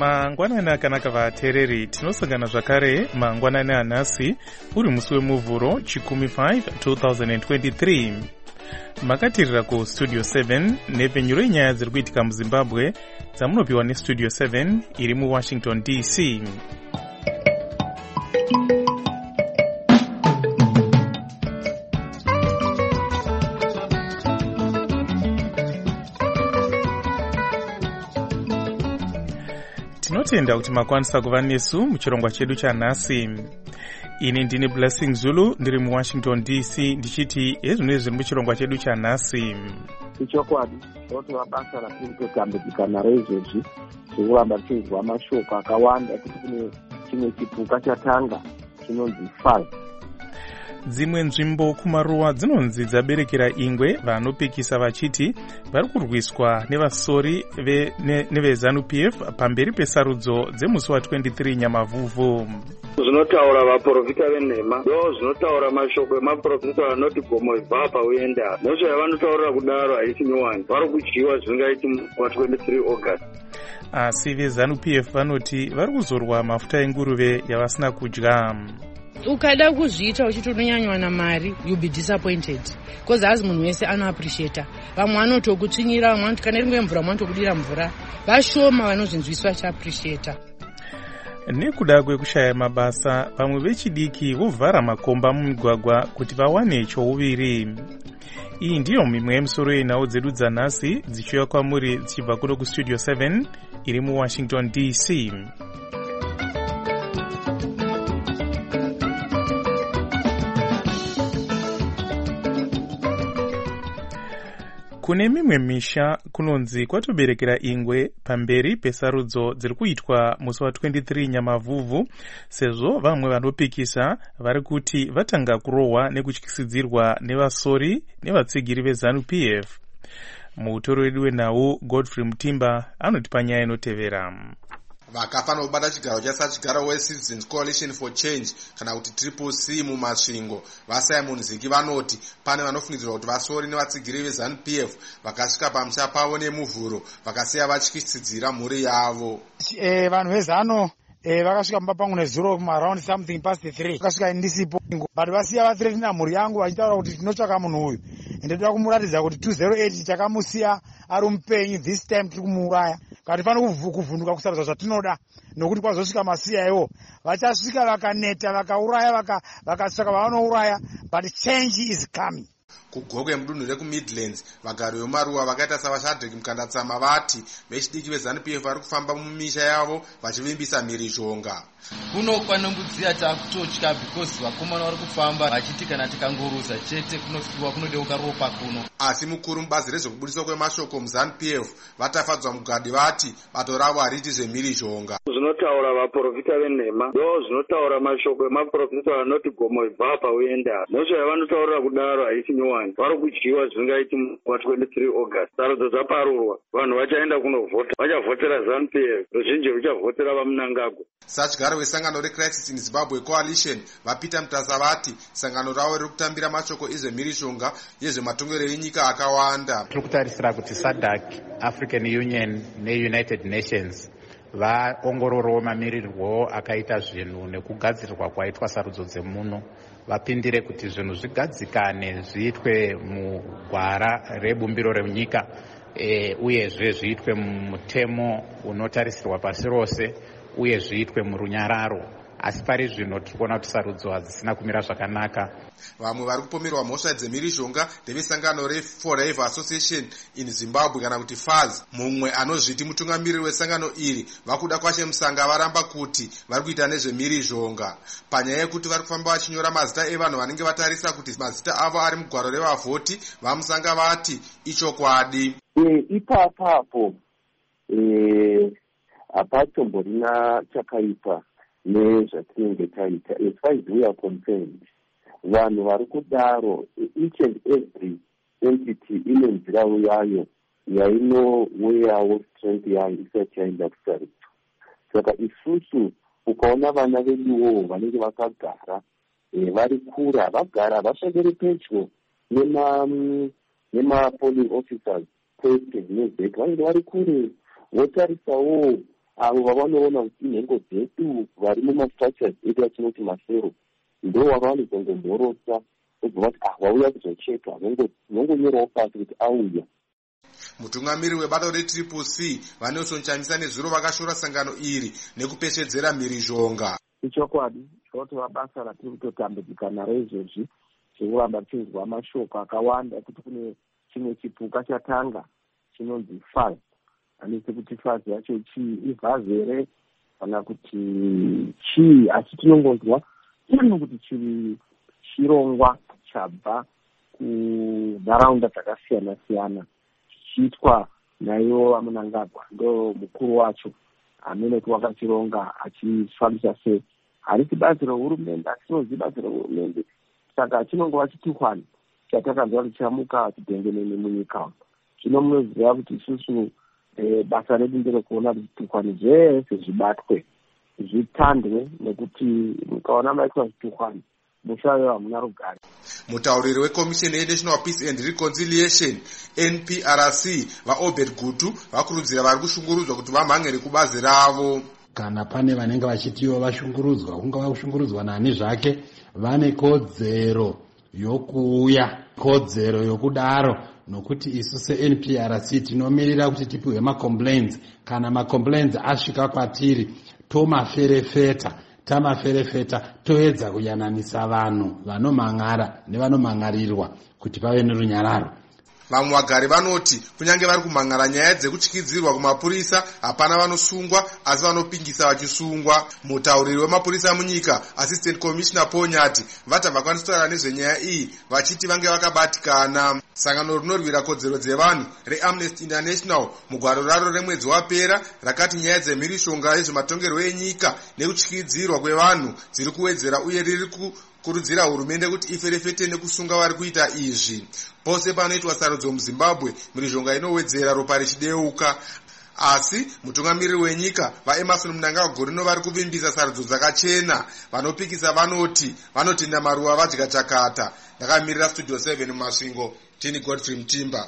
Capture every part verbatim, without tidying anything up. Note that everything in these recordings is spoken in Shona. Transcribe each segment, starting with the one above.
Mangwanani akanaka vateereri, tinosangana zvakare mangwanani anhasi uri musi wemuvhuro chikumi five two thousand twenty-three. Makatirira ku Studio seven nepfenyuro yenyaya dziri kuitika muZimbabwe dzamunopiwa neStudio seven iri muWashington D C. Tinotenda kuti makwanisa kuva nesu muchirongwa chedu chanhasi. Ini ndini Blessing Zulu ndiri muWashington D C ndichiti ezvinhu zviri muchirongwa chedu chanhasi. Ichokwadi kuti basa rakiri kutambudzika naro izvezvi zvekuramba tichizwa mashoko akawanda kuti kune chimwe chipuka chatanga chinonzi fuzz. Dzimwe nzvimbo kumaruwa dzinonzi dzaberekera ingwe vanopikisa vachiti vari kurwiswa nevasori neveZANU P F pamberi pesarudzo dzemusi wa twenty-three Nyamavhuvhu. Zvinotaura vaprofita venhema ndo zvinotaura mashoko emaprofita vanoti gomo ibvapa uenda nosho yavanotaurira kudaro haisi nyowani vari kudyiwa zvingaiti wa twenty-three August. Asi veZANU P F vanoti vari kuzorwa mafuta enguruve yavasina kudya. Ukada kuzviita uchitononyanywa namari you'll be disappointed because as munhu wese ano appreciate. Vamwe vanotokutsvinyira, vamwe vanoti kana ringe mvura vanotokudira mvura. Vashoma vanozvinzwiswa vachi appreciate. Nekuda kwekushaya mabasa, vamwe vechidiki vovhara makomba mumigwagwa kuti vawane chouviri. Iyi ndiyo mimwe yemisoro yenhau dzedu dzanhasi dzichiuya kwamuri dzichibva kuno kuStudio seven iri muWashington D C. Kune mimwe misha kunonzi kwatoberekera ingwe pamberi pesarudzo dziri kuitwa musi wa twenty-three Nyamavhuvhu, sezvo vamwe vanopikisa vari kuti vatanga kurohwa nekutyisidzirwa nevasori nevatsigiri veZANU P F. Mutori wedu wenhau Godfrey Mutimba anotipa nyaya inotevera. Vakafanira kubata chigaro chasachigaro weCitizens Coalition for Change kana kuti Triple C mumasvingo vaSimon Ziki vanoti pane vanofungidzirwa kuti vasori nevatsigiri veZANU P F vakasvika pamusha pavo nemuvhuro vakasiya vatyisidzira mhuri yavo. Eh, vanhu veZANU eh vakasvika mumba pangu nezuro kuma around something past three vakasvika ndisipo but vasiya vathreatina mhuri yangu vachitaura kuti tinotsvaka munhu uyu ende toda kumuratidza kuti two oh eight takamusiya ari mupenyu, this time tiri kumuuraya kati pano kuvhunduka kusarudzwa zvatinoda nokuti kwazosvika masiya iwo vachasvika vakaneta vakauraya vakasvika vanouraya but change is coming. Kugokwe mudunhu rekuMidlands vagari vemaruwa vakaita savashadheki mukandatsama vati vechidiki veZANU P F vari kufamba mumisha yavo vachivimbisa mhirizhonga. Kuno kwanombudziya takutotya because vakomana vari kufamba vachiti kana tikangoruza chete kunofiwa kunodeuka ropa kuno. Asi mukuru mubazi rezvekubudiswa kwemashoko muZANU P F vatafadzwa mugadi vati bato ravo hariti zvemhirizhonga. Zvinotaura vaprofita venhema ndo zvinotaura mashoko emaprofita vanoti gomo ibvapa uenda nosho yavanotaurira kudaro haisi nyowani vari kudyiwa zvingaiti wa twenty-three August. Sarudzo dzaparurwa vanhu vachaenda kunovhota vachavhotera ZANU P F ruzhinji ruchavhotera vaMnangagwa. Sachigaro wesangano reCrisis in Zimbabwe Coalition vaPeter Mutasa vati sangano ravo riri kutambira mashoko ezvemhirizhonga yezvematongerero enyika akawanda. Tiri kutarisira kuti SADC, African Union neUnited Nations vaongororewo mamirirwo akaita zvinhu nekugadzirirwa kwaitwa sarudzo dzemuno vapindire kuti zvinhu zvigadzikane zviitwe mugwara rebumbiro renyika e, uyezve zviitwe mutemo unotarisirwa pasi rose uye zviitwe murunyararo. Asi pari zvino tiri kuona kuti sarudzo hadzisina kumira zvakanaka. Vamwe vari kupomerwa mhosva dzemhirizhonga ndevesangano reForever Association in Zimbabwe kana kuti fuzz. Mumwe anozviti mutungamiriri wesangano iri vakuda kwashe musanga varamba kuti vari kuita nezvemhirizhonga panyaya yekuti vari kufamba vachinyora mazita evanhu vanenge vatarisa kuti mazita avo ari mugwaro revavhoti vamusanga vati ichokwadi. E, ipapapo e, hapatomborina chakaipa nezvatinenge taita. As far as we are concerned, vanhu vari kudaro each and every entity ine nzira yayo yainoweyawo strength yayo isati yaenda kusarudzo. Saka isusu ukaona vana veduwo vanenge vakagara vari kura vagara vasvagere pedyo nema polling officers kwete nezvetu vanenge vari kure votarisawo avo vavanoona kuti nhengo dzedu vari mumastructures edu atinoti masero ndo vavanozongomhorosa obva vati ah vauya kuzocheka nongonyorawo pasi kuti auya. mutungamiri webato retriple c vanelson chamisa nezuro vakashora sangano iri nekupeshedzera mhirizhonga. ichokwadi zvinotova basa ratiri kutotambudzika naro izvozvi zvekuramba tinzwa mashoko akawanda ekuti kune chimwe chipuka chatanga chinonzi faz hanisi kuti faz yacho chii ivhazi here kana kuti chii asi tinongonzwa kuti chiri chirongwa chabva kunharaunda dzakasiyana siyana chichiitwa naivo vamunangagwa ndo mukuru wacho amenoti wakachironga achifambisa sei. harisi bazi rehurumende asinozi bazi rehurumende saka chinongova chitukwane chatakanzwa richamuka chidengenene munyika. zvino munoziva kuti isusu basa redu nderekuona kuti zvitukwane zvese zvibatwe zvitandwe nekuti mukaona maitwa zvitukwane mushayo hamuna rugare. mutauriri wekomisheni yenational peace and reconciliation N P R C vaobert gutu vakurudzira vari kushungurudzwa kuti vamhangere kubazi ravo. kana pane vanenge vachitiwo vashungurudzwa kungava kushungurudzwa nani zvake vane kodzero yokuuya kodzero yokudaro nokuti isu se-N P R C tinomirira kuti tipiwe macomplaints. kana macomplaints asvika kwatiri tomaferefeta tamaferefeta toedza kuyananisa vanhu vanomangara nevanomangarirwa kuti pave nerunyararo. vamwe vagari vanoti kunyange vari kumhangara nyaya dzekutyidzirwa kumapurisa hapana vanosungwa asi vanopingisa vachisungwa. mutauriri wemapurisa munyika assistant commissioner ponyati vati vakwanisa nezvenyaya iyi vachiti vange vakabatikana. sangano rinorwira kodzero dzevanhu reamnesty international mugwaro raro remwedzi wapera rakati nyaya dzemhirishonga yezvematongerwo enyika nekutyidzirwa kwevanhu dziri kuwedzera uye riri kukurudzira hurumende kuti iferefete nekusunga vari kuita izvi. pose panoitwa sarudzo muzimbabwe mhirizhonga inowedzera ropa richideuka. asi mutungamiriri wenyika vaemerson mnangagwa rino vari kuvimbisa sarudzo dzakachena. vanopikisa vanoti vanotenda maruva vadya chakata. ndakamirira studio seven mumasvingo tini godfrey mtimba.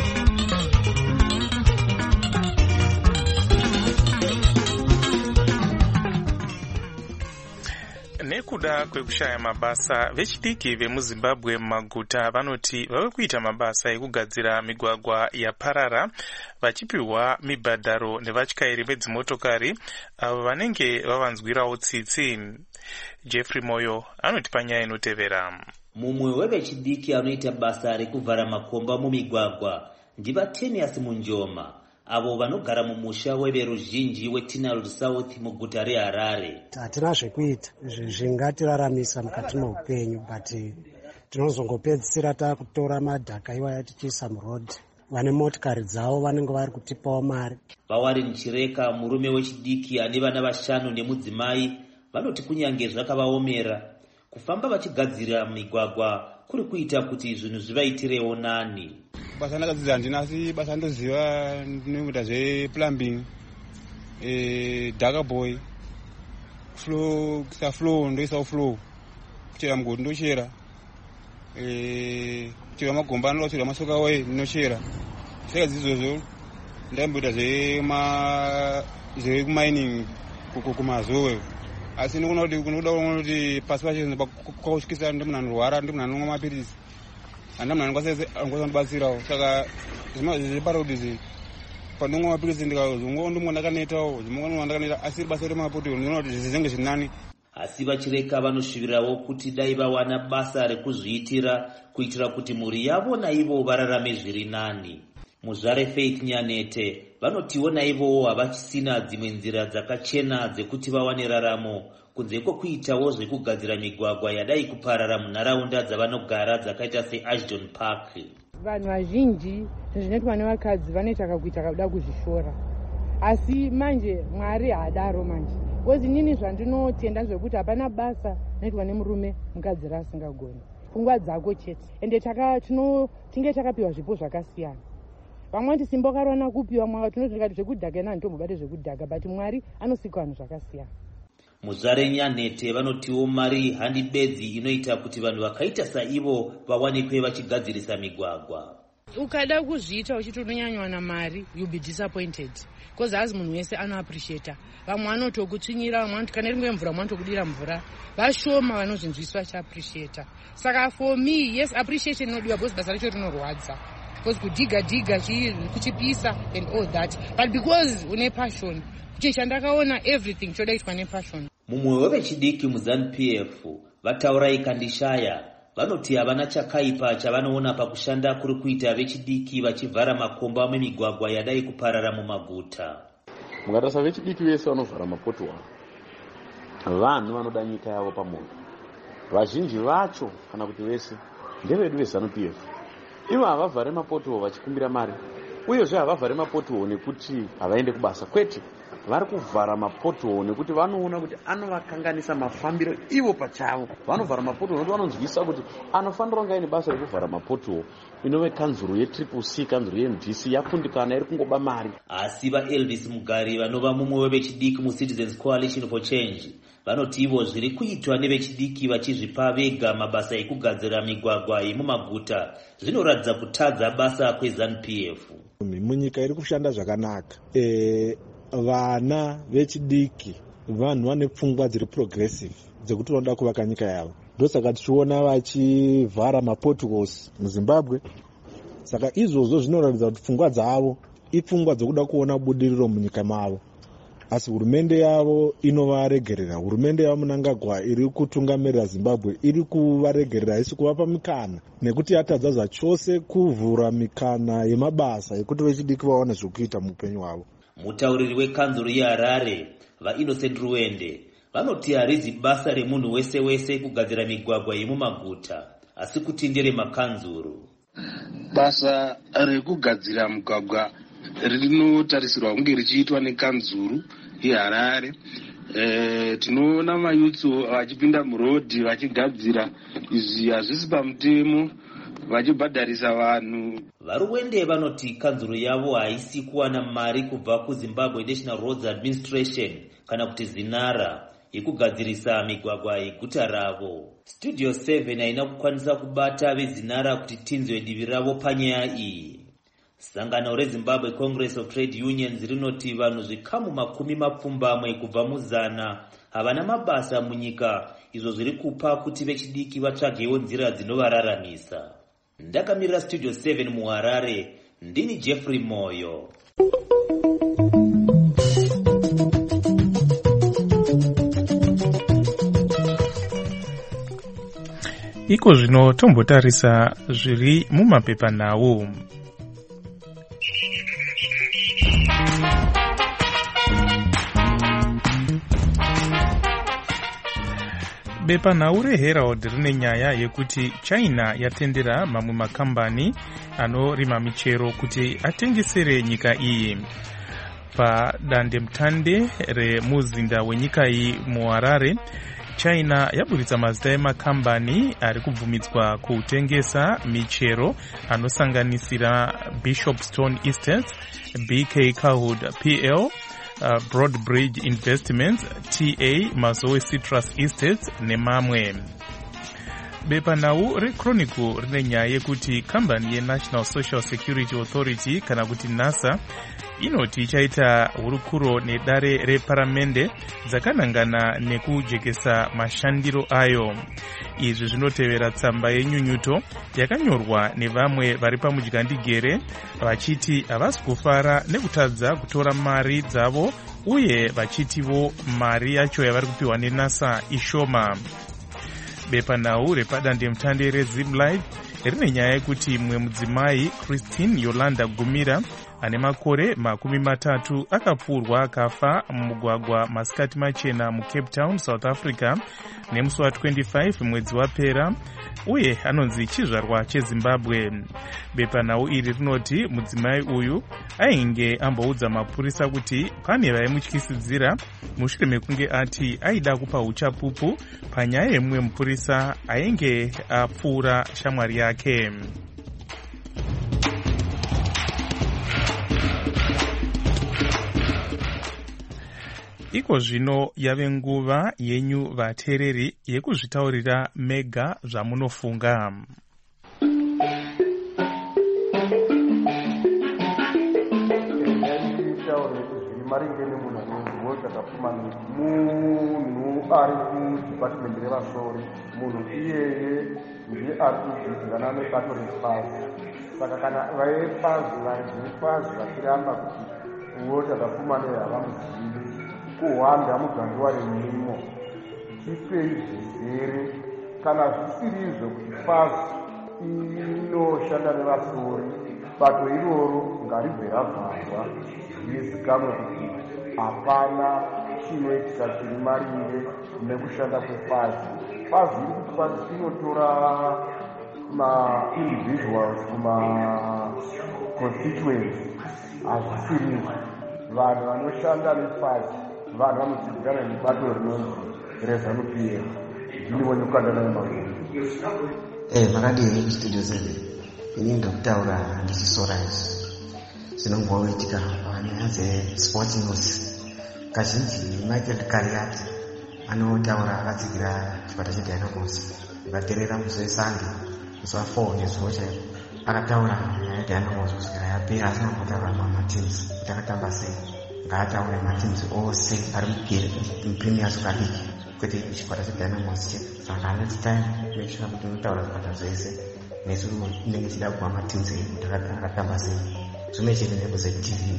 nekuda kwekushaya mabasa vechidiki vemuzimbabwe mumaguta vanoti vave kuita mabasa ekugadzira migwagwa yaparara vachipiwa mibhadharo nevatyairi vedzimotokari avo vanenge vavanzwirawo tsitsi. Jeffrey Moyo anoti panyaya inotevera. mumwe wevechidiki anoita basa rekuvhara makomba mumigwagwa ndivatenias munjoma avo vanogara mumusha weveruzhinji wetinal south muguta reharare. hatina zvekuita zvingatilaramisa mukati meupenyu but tinozongopedzisira takutora madhaka iwaya tichiisa murodhi. vane motikari dzavo vanenge vari kutipawo mari. Vawarin Chireka murume wechidiki ane vana vashanu nemudzimai vanoti kunyange zvakavaomera kufamba vachigadzira migwagwa kuri kuita kuti zvinhu zvivaitirewo nani. basa ndakadzidza handina asi basa ndoziva ndinoita zveplumbing e, daka boy flow kuisa flow ndoisawo flow kuchera mugodi ndochera e, kuchera magomba ndochera masoka way ndinochera. saka dzizvozvo ndaimboita zvekumining kumazowe asi ndikuona kuti kunoda kuona kuti pasi pacho kwakusvikisa ndimunhu anorwara ndimunhu anomwa mapirisi handa munhu anokwanisa kundibatsirawo. saka zveparodhi pandinomwa mapirisi ndikazongo ndimwe ndakanetawo zvimwe ndakaneta asi basa remapoti ndinoona kuti zvinenge zvinani. asi vachireka vanoshuvirawo kuti dai vawana basa rekuzviitira kuitira kuti mhuri yavo naivo vararame zviri nani. muzvare Faith Nyanete vanotiwo naivowo havachisina dzimwe nzira dzakachena dzekuti vawane raramo kunze kwokuitawo zvekugadzira migwagwa yadai kuparara munharaunda dzavanogara dzakaita seAshton Park. vanhu vazhinji zvinoitwa nevakadzi vanoita kakuita kakuda kuzvishora asi manje Mwari haadaro manje kozi nini zvandinotenda zvekuti hapana basa rinoitwa nemurume mukadzi rasingagoni pfungwa dzako chete ende tinge takapiwa zvipo zvakasiyana. vamwe ti simba karwana kupiwa mwaka tinozvikati zvekudhaka ina ndombobate zvekudhaka but Mwari anosika vanhu zvakasiyana. muzvare Nyanete vanotiwo mari handibedzi inoita kuti vanhu vakaita saivo vawanikwe vachigadzirisa migwagwa. ukada kuzviita uchiti unonyanywana mari you'll be disappointed because hazi munhu wese anoappreciata. Vamwe vanotokutsvinyira, vamwe vanoti kana ringe mvura vanotokudira mvura. Vashoma vanozvinzwiswa vachiappreciata. Saka for me, yes, appreciation inodiwa because basa racho rinorwadza. Because kudhiga dhiga kuchipisa and all that. But because une passion, kuti chandakaona everything choda kuitwa nepassion. Mumwe wevechidiki muZANU P F vataura ikandishaya vanoti havana chakaipa chavanoona pakushanda kuri kuita vechidiki vachivhara makomba memigwagwa yadai kuparara mumaguta. Mukatarisa vechidiki vese vanovhara mapotiwa vanhu vanoda nyika yavo pamoyo. Vazhinji vacho kana kuti vese ndevedu veZANU P F. Ivo havavhare mapotiwo vachikumbira mari, uyezve havavhare mapotiwo nekuti havaende kubasa, kwete vari kuvhara mapotiwo nekuti vanoona kuti anovakanganisa mafambiro ivo pachavo. Vanovhara mapotiwo nekuti vanonzwisa kuti anofanira kunge aine basa rekuvhara mapotiwo inove kanzuro yetriple C, kanzuro yeM D C yakundikana iri kungoba mari. Asi vaElvis Mugari vanova mumwe wevechidiki muCitizens Coalition for Change vanoti ivo zviri kuitwa nevechidiki vachizvipa vega mabasa ekugadzira migwagwa yemumaguta zvinoratidza kutadza basa kweZANU P F. Munyika iri kushanda zvakanaka. E, vana vechidiki vanhu vane pfungwa dziri progressive dzekuti vanoda kuvaka nyika yavo. Ndosaka tichiona vachivhara mapotholes muZimbabwe. Saka izvozvo zvinoratidza kuti pfungwa dzavo ipfungwa dzokuda kuona budiriro munyika mavo. Asi hurumende yavo inovaregerera. Hurumende yavo Mnangagwa iri kutungamirira Zimbabwe iri kuvaregerera, isi kuvapa mikana nekuti yatadza zvachose kuvhura mikana yemabasa ekuti vechidiki vaone zvokuita muupenyu hwavo. Mutauriri wekanzuro yeHarare vaInnocent Ruende vanoti harizi basa remunhu wese wese kugadzira migwagwa yemumaguta asi kuti ndere makanzuro. Basa rekugadzira mugwagwa rinotarisirwa kunge richiitwa nekanzuru yeHarare. E, tinoona mayutsu vachipinda murodhi vachigadzira, izvi hazvisi pamutemo, vachibhadharisa vanhu. Varuwende vanoti kanzuro yavo haisi kuwana mari kubva kuZimbabwe National Roads Administration kana kuti ZINARA yekugadzirisa migwagwa yeguta ravo. Studio seven haina kukwanisa kubata veZINARA kuti tinzwe divi ravo panyaya iyi. Sangano reZimbabwe Congress of Trade Unions rinoti vanhu zvikamu makumi mapfumbamwe kubva muzana havana mabasa munyika, izvo zviri kupa kuti vechidiki vatsvagewo nzira dzinovararamisa. Ndakamirira Studio seven muHarare, ndini Jeffrey Moyo. Iko zvino tombotarisa zviri mumapepanhau. Bepanhau reHerald rine nyaya yekuti China yatendera mamwe makambani anorima michero kuti atengesere nyika iyi. Padandemutande remuzinda wenyika iyi muHarare, China yaburitsa mazita emakambani ari kubvumidzwa kutengesa michero anosanganisira Bishopstone Estates, B K Kahood P L, Uh, Broadbridge Investments, T A Mazoe Citrus Estates nemamwe. Bepanhau reChronicle rine nyaya yekuti kambani yeNational Social Security Authority kana kuti NASA inoti ichaita hurukuro nedare reparamende dzakanangana nekujekesa mashandiro ayo. Izvi zvinotevera tsamba yenyunyuto yakanyorwa nevamwe vari pamudyandegere vachiti havasi kufara nekutadza kutora mari dzavo uye vachitivo mari yacho yavari kupiwa neNASA ishoma. Bepanhau repadandemutande reZimlife rine nyaya yekuti mumwe mudzimai Christine Yolanda Gumira ane makore makumi matatu akapfurwa akafa mumugwagwa masikati machena muCape Town, South Africa nemusi wa25 mwedzi wapera, uye anonzi chizvarwa cheZimbabwe. Bepanhau iri rinoti mudzimai uyu ainge amboudza mapurisa kuti pane vaimutyisidzira mushure mekunge ati aida kupa uchapupu panyaya yemumwe mupurisa ainge apfuura shamwari yake. Iko zvino yave nguva yenyu vateereri yekuzvitaurira mega zvamunofunga. maringe nemunhu anonziwo chakapfuma munhu ari kudepartment revasori. Munhu iyeye ndiye ari kudzidzirana nebato refazi. Saka kana vefazi vefazi vachiramba kuti uwo chakapfuma neyo havamuzivi kuhwanda mugandiwa remimo chipei zvizere kana zvisirizvo kuti fazi inoshanda nevasori bato iroro ngaribve ravharwa zvizikamwe kuti hapana chinoitika chiri maringe nekushanda kwefazi. Fazi iri kuti fazi inotora ma-individuals kuma-constituents hazvisiriwo. Vanhu vanoshanda nefazi vanhu vanodzidzirana nebato rinonzi reZANU-P F. Ndiniwo ndikukanda maguru. Eh, makadini kustudio seven. Ini ndokutaura ndichisorais zvinomboitika panyaya dzesport news. Kazhinji Michael Kariati anotaura akatsigira chikwata cheDynamos vakaterera musi weSunday musi wafour nezuva chaipo. Akataura nyaya yeDynamos kusvikira yapera asina kumbotaura mamateams kuti akatamba sei. Ngaataure mateams ose ari muPremier Soccer League kwete chikwata cheDynamos chete. Saka next time make sure kuti unotaura zvikwata zvese nesu inenge ichida kuva mateams edu akatamba sei. Zvimwe chete nemuZ-T V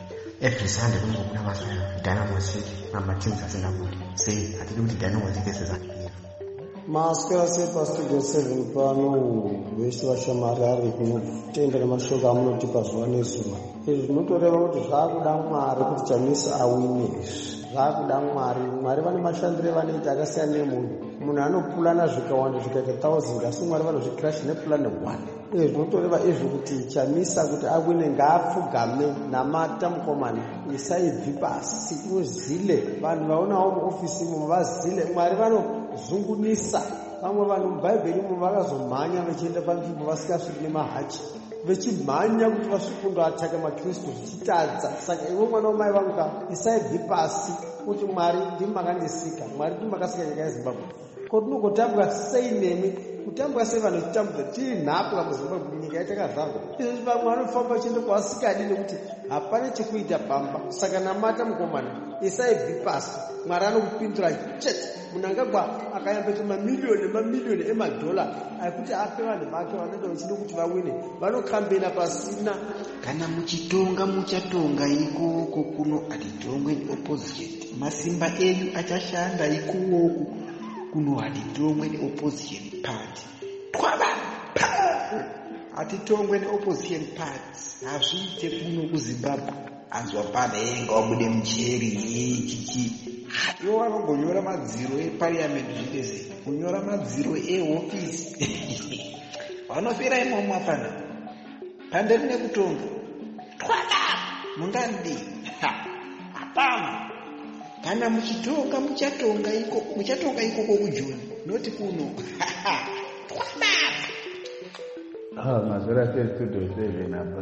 every Sunday kunongobuda maswera Dynamos chete mamateams asingabudi sei. Hatidi kuti Dynamos iite sezvakamira. Maswera sepastudio seven pano vese vashamari ari kunotenda nemashoko amunotipa zuva nezuva. Izvi zvinotoreva kuti zvaakuda Mwari kuti Chamisa awine. Zvaakuda Mwari. Mwari vane mashandiro vanoita akasiyana nemunhu. Munhu anopulana zvikawanda zvikaita thousand asi Mwari vanozvikirasha nepulani one. Izvi zvinotoreva izvi kuti Chamisa kuti awine ngaapfugame namata mukomana isaibvi pasi uzile. Vanhu vaonawo muofisi imo vazile. Mwari vanozungunisa. Vamwe vanhu mubhaibheri imo vakazomhanya vachienda panzvimbo vasikasviki nemahachi vechimhanya kuti vasvike kundoataka maKristu zvichitadza. Saka iwe mwana wamai vangu isaibvi pasi kuti Mwari ndimi makandisika. Mwari ndimi makasika nyika yeZimbabwe. Ko tinogotambwa sei nemi kutambwa sei vanhu vachitambudza tiri nhapwa muZimbabwe nyika yatakazvarwa. Izvi vamwe vanofamba vachienda kwavasikadi nekuti hapana chekuita pamba. Saka namata mukomana isaibvi pasi. Mwari anokupindura chete. Munangagwa akayambeta mamiliyoni nemamiliyoni emadhola akuti ape vanhu vake vanenge vachida kuti vawine vanokambena pasina. Kana muchitonga muchatonga ikoko kuno hatitongwe neopposition. Masimba enyu achashanda ikoko kuno hatitongwe neopposition party. Twaba hatitongwe neopposition party. Hazviite kuno kuZimbabwe. Anzwa pana yenga wabude mucheri ichichi. Iwo vanongonyora madziro eparliament zvitese kunyora madziro ehofisi vanopera imomo apana panderi nekutonga twada mungandi hapana. Kana muchitonga muchatonga iko muchatonga ikoko kujoni noti kuno twada. Ah, mazora sestudio seven apa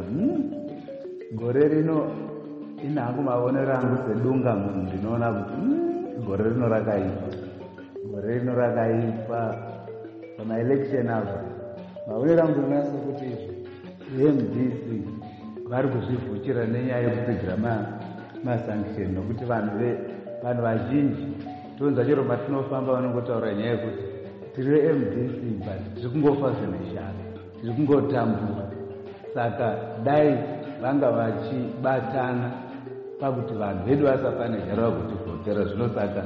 gore rino inhangu maonero angu sedunga munhu ndinoona kuti gore rino rakaipa gore rino rakaipa pamaelection ava. Maonero angu ndinoona sekuti M D C vari kuzvivhuchira nenyaya yekutsigira masanction nokuti vanhu vanhu vazhinji tonza chero matinofamba vanongotaura nyaya yekuti tiri M D C but tiri kungofa zvineshaka tiri kungotambura. Saka dai vanga vachibatana pakuti vanhu vedu vasafanigara kutivhotera zvinosaka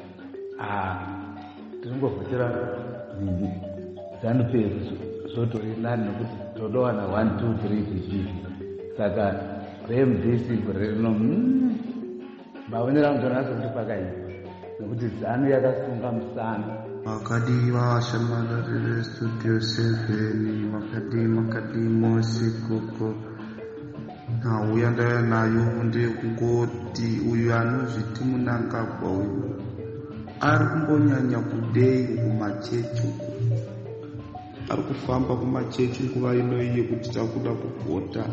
tiringovhotera ZANU-P F zvotori nani nokuti todowana one two three zvichizvi. Saka re-M D C gore rino maonero angu ndonasa kuti pakaipa nokuti ZANU yakasunga musana. Makadiva vashamari vestudio seven makadi makadi mosi koko nauya ndaya nayo ndekungoti uyu anozviti Munangagwa uyu ari kumbonyanya kudei kumachechi uku. Ari kufamba kumachechi nguva ino iye kuti takuda kuvhota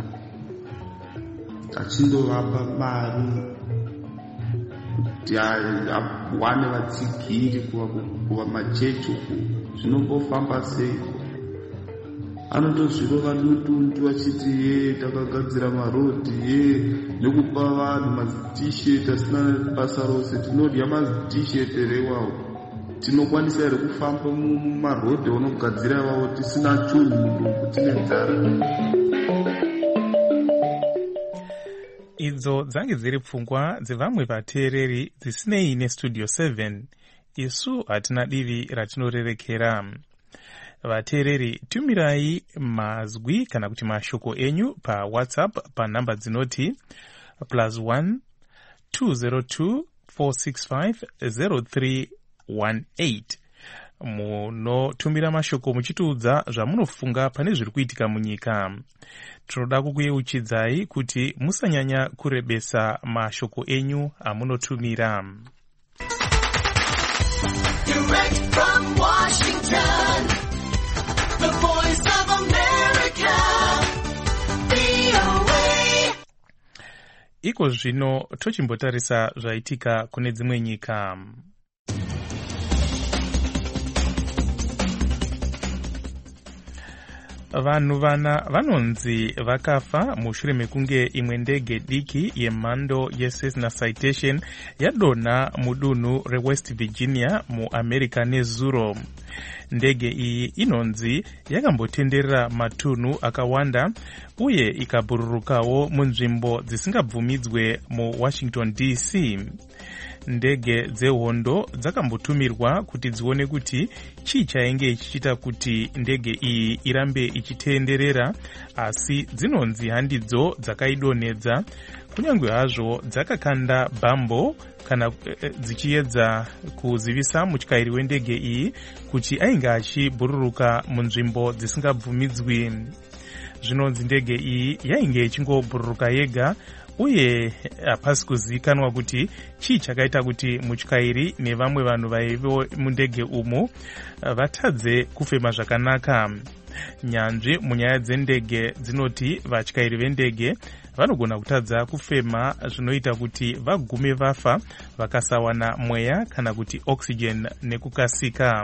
achindovapa mari kuti wane vatsigiri kuva machechi uku. Zvinombofamba sei? anotozvirova dutuntu vachiti ye takagadzira marodhi ye nekupa vanhu mazitisheti asina basa rose. Tinodya mazitisheti rewawo, tinokwanisa here kufamba mumarodhi unogadzira iwawo tisina chunhu mudumbu, tine nzara. Idzo dzange dziri pfungwa dzevamwe vateereri dzisinei nestudio seven. Isu hatina divi ratinorerekera. Vateereri, tumirai mazwi kana kuti mashoko enyu pa WhatsApp pa namba dzinoti plus one two zero two four six five zero three one eight. Munotumira mashoko muchitiudza zvamunofunga pane zviri kuitika munyika. Tinoda kukuyeuchidzai kuti musanyanya kurebesa mashoko enyu amunotumira. Direct from Washington, the voice of America, V O A. Iko zvino tochimbotarisa zvaitika kune dzimwe nyika. Vanhu vana vanonzi vakafa mushure mekunge imwe ndege diki yemhando yeCessna Citation yadonha mudunhu reWest Virginia muAmerica nezuro. Ndege iyi inonzi yakambotenderera matunhu akawanda uye ikabhururukawo munzvimbo dzisingabvumidzwe muWashington D C. Ndege dzehondo dzakambotumirwa kuti dzione kuti chii chainge chichita kuti ndege iyi irambe ichitenderera, asi dzinonzi handidzo dzakaidonhedza, kunyange hazvo dzakakanda bhambo kana dzichiedza kuzivisa mutyairi wendege iyi kuti ainge achibhururuka munzvimbo dzisingabvumidzwi. Zvinonzi ndege iyi yainge ichingobhururuka yega uye hapasi kuzivikanwa kuti chii chakaita kuti mutyairi nevamwe vanhu vaivo mundege umu vatadze kufema zvakanaka. Nyanzvi munyaya dzendege dzinoti vatyairi vendege vanogona kutadza kufema zvinoita kuti vagume vafa vakasawana mweya kana kuti oxygen nekukasika.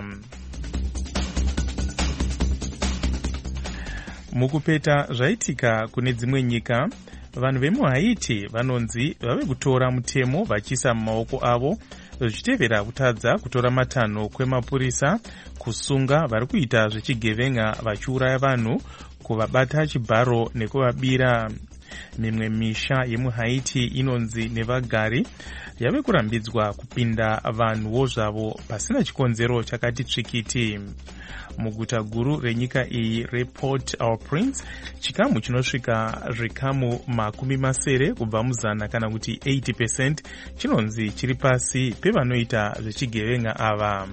Mukupeta zvaitika kune dzimwe nyika, vanhu vemuHaiti vanonzi vave kutora mutemo vachiisa mumaoko avo zvichitevera kutadza kutora matanho kwemapurisa kusunga vari kuita zvechigevenga vachiuraya vanhu, kuvabata chibharo nekuvabira. Mimwe misha yemuHaiti inonzi nevagari yave kurambidzwa kupinda vanhuwo zvavo pasina chikonzero chakati tsvikiti. Muguta guru renyika iyi rePort-au-Prince, chikamu chinosvika zvikamu makumi masere kubva muzana kana kuti eighty percent chinonzi chiri pasi pevanoita zvechigevenga ava.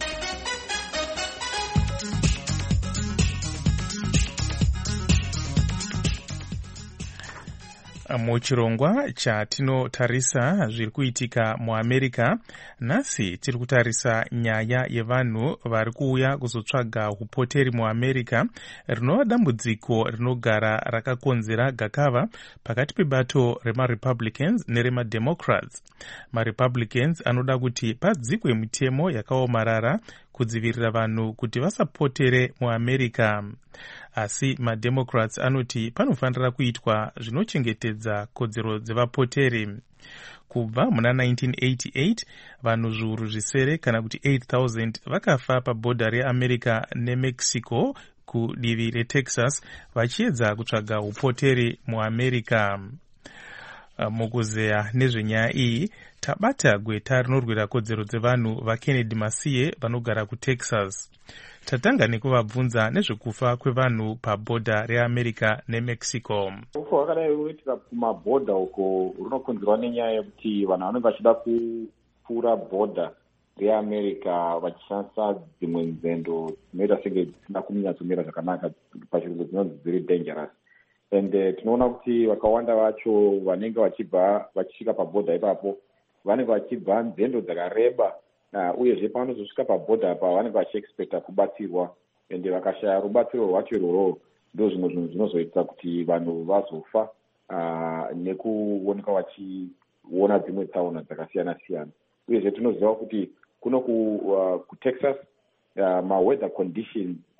Muchirongwa chatinotarisa zviri kuitika muAmerica, nhasi tiri kutarisa nyaya yevanhu vari kuuya kuzotsvaga upoteri muAmerica, rinova dambudziko rinogara rakakonzera gakava pakati pebato remaRepublicans neremaDemocrats. MaRepublicans anoda kuti padzikwe mitemo yakaomarara kudzivirira vanhu kuti vasapotere muAmerica. Asi maDemocrats anoti panofanira kuitwa zvinochengetedza kodzero dzevapoteri. Kubva muna nineteen eighty-eight vanhu zviuru zvisere kana kuti eight thousand vakafa pabhodha reAmerica neMexico kudivi reTexas vachiedza kutsvaga upoteri muAmerica. Mukuzeya nezvenyaya iyi tabata gweta rinorwira kodzero dzevanhu vaKennedy Masiye vanogara kuTexas. Tatanga nekuvabvunza nezvekufa kwevanhu pabhodha reAmerica neMexico. Kufa kwakadai kuitika kumabhodha uko runokonzerwa nenyaya yekuti vanhu vanenge vachida kupfuura bhodha reAmerica vachishandisa dzimwe nzendo dzinoita senge dzisina kunyatsomira zvakanaka, pachirungu dzinonzi dziri dangerous. And uh, tinoona kuti vakawanda vacho vanenge vachibva vachisvika pabhodha ipapo vanenge vachibva nzendo dzakareba, uh, uyezve pavanozosvika pabhodha apa vanenge vachiexpecta kubatsirwa, ende vakashaya rubatsiro rwacho irworwo ndo zvimwe zvinhu zvinozoita kuti vanhu vazofa uh, nekuoneka vachiona dzimwe tsaona dzakasiyana siyana. Uyezve tinoziva kuti kuno ku uh, kuTexas uh, maweather conditions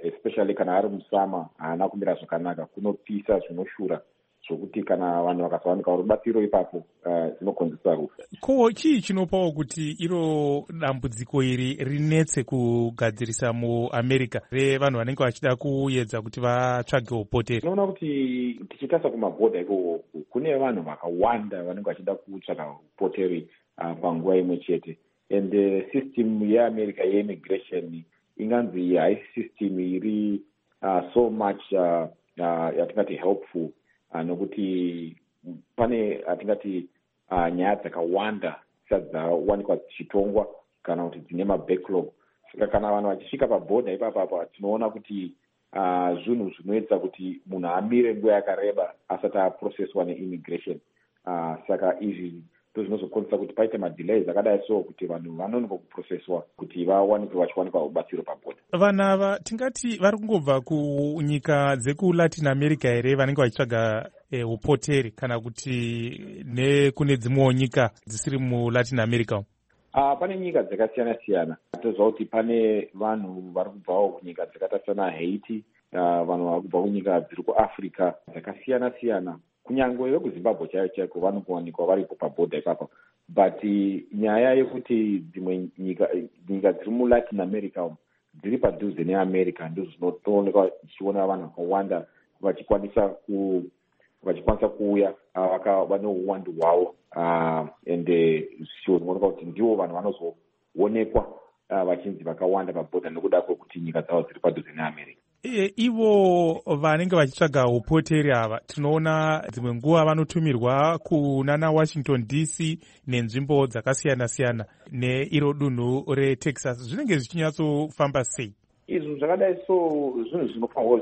especially kana ari musama haana kumira zvakanaka, kunopisa zvinoshura zvokuti kana vanhu vakasawanika rubatsiro ipapo zvinokonzesa rufu. Ko chii chinopawo kuti iro dambudziko iri rinetse kugadzirisa muamerica revanhu vanenge vachida kuedza kuti vatsvage upoteri? Tinoona kuti tichitarisa kumabhodha ikoko kune vanhu vakawanda vanenge vachida kutsvaga upoteri uh, panguva imwe chete, and uh, system yeamerica yeimmigration inganzi haisi system iri uh, so much uh, uh, yatingati helpful uh, nokuti pane atingati uh, nyaya dzakawanda dzisati dzawanikwa dzichitongwa kana kuti dzine mabacklog. Saka kana vanhu vachisvika pabhodha ipapapa tinoona kuti uh, zvinhu zvinoita kuti munhu amire nguva yakareba asati aprocesswa neimmigration. Uh, saka izvi ndozvinozokonzesa kuti paite madelays akadai so kuti vanhu vanonoka kuprocesswa kuti vawanikwe vachiwanikwa rubatsiro pabhodha. Vanhu ava tingati vari kungobva kunyika dzekulatin america here vanenge vachitsvaga eh, upoteri kana kuti nekune dzimwewo nyika dzisiri mulatin america? Uh, pane nyika dzakasiyana siyana. Toziva kuti pane vanhu vari kubvawo kunyika dzakaita sana Haiti, uh, vanhu vari kubva kunyika dziri kuAfrica dzakasiyana siyana, kunyange vekuzimbabwe chaiyo chaiko vanokuwanikwa varipo pabhodha ipapa. But nyaya yekuti dzimwe nyika nyika dziri mulatin america dziri padhuze neamerica ndizvo zvinotoonekwa tichiona vanhu vakawanda vachikwanisa ku vachikwanisa kuuya uh, vane uwandu hwavo uh, and zvichionekwa kuti ndivo vanhu vanozoonekwa uh, vachinzi vakawanda pabhodha nekuda kwekuti nyika dzavo dziri padhuze neamerica. E, ivo vanenge vachitsvaga upoteri ava tinoona dzimwe nguva vanotumirwa kunana Washington D C nenzvimbo dzakasiyana siyana neiro dunhu reTexas. Zvinenge zvichinyatsofamba sei? Izvo zvakadai so zvinhu zvinofanirwa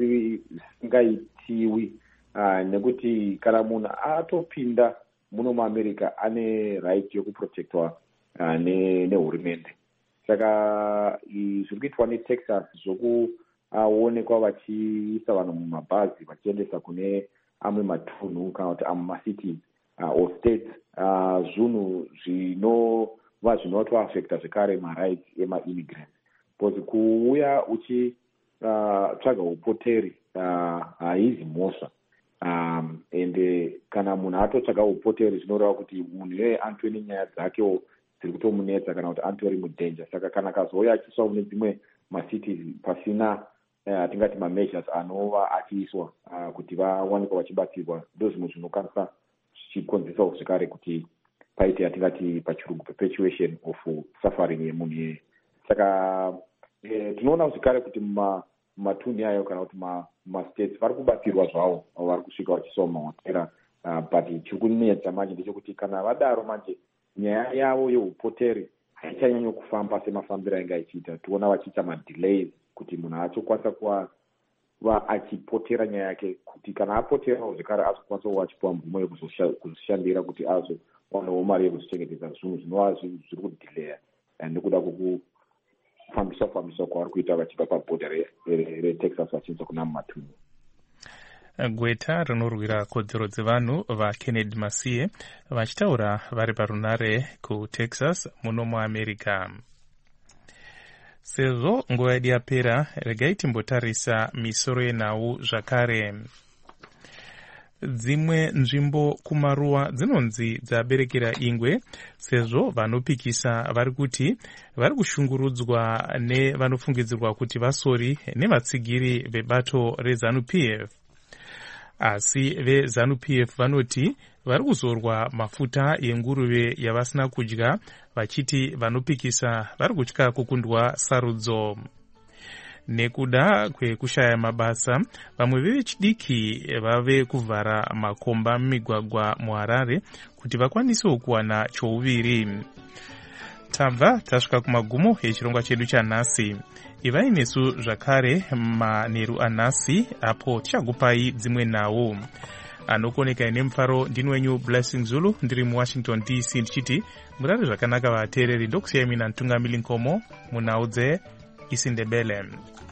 zvisingaitiwi uh, nekuti kana munhu atopinda muno muamerica ane right yokuprotectwa uh, nehurumende. Saka zviri kuitwa neTexas zvoku aonekwa vachiisa vanhu mumabhazi vachiendesa kune amwe matunhu kana kuti amwe macities uh, or states uh, zvinhu zvinova zvinotoafecta zvekare marights emaimmigrants, because kuuya uchitsvaga uh, upoteri haizi uh, mhosva um, and uh, kana munhu atotsvaga upoteri zvinoreva kuti munhu iyoye anotove nenyaya dzakewo dziri kutomunetsa kana kuti anotori mudanger. Saka kana akazouya achiiswa kune dzimwe macities pasina Uh, tingati mameasures anova achiiswa uh, kuti vawanikwa vachibatsirwa, ndo zvimwe zvinokwanisa zvichikonzesa zvekare kuti paite atingati pachirungu perpetuation of suffering yemunhu iyeye. Saka eh, tinoona zvekare kuti mumatunhu ayo kana kuti mumastates vari kubatsirwa zvavo vari kusvika vachiiswa mumahotera uh, but chiri kunetsa manje ndechekuti kana vadaro manje nyaya yavo yeupoteri haichanyanya kufamba semafambiro ainge achiita. Tiona vachiita madelays kuti munhu achokwanisa kuva achipotera nyaya yake, kuti kana apoterawo zvekare azokwanisa kuva achipiwa mvumo yekuzoshandira kuti azowanawo mari yekuzvichengetedza. Zvinhu zvinova zviri kudhileya nekuda kwekufambiswa fambiswa kwavari kuita vachibva pabhodha reTexas vachiinza kuna mumatunhu. Gweta rinorwira kodzero dzevanhu vaKennedy Masiye vachitaura vari parunare kuTexas muno muamerica. Sezvo nguva yedu yapera, regai timbotarisa misoro yenhau zvakare. Dzimwe nzvimbo kumaruwa dzinonzi dzaberekera ingwe sezvo vanopikisa vari kuti vari kushungurudzwa nevanofungidzirwa kuti vasori nevatsigiri vebato reZANU P F. Asi veZANU P F vanoti vari kuzorwa mafuta yenguruve yavasina kudya, vachiti vanopikisa vari kutya kukundwa sarudzo. Nekuda kwekushaya mabasa, vamwe vevechidiki vave kuvhara makomba mumigwagwa muHarare kuti vakwanisewo kuwana chouviri. Tabva tasvika kumagumo echirongwa chedu chanhasi. Ivai nesu zvakare manheru anhasi apo tichakupai dzimwe nhau. Anokoneka ine mufaro ndini wenyu Blessing Zulu, ndiri muWashington D C ndichiti murare zvakanaka vateereri, ndokusiyai mina Ntungamili Nkomo munhau dzeIsindebele.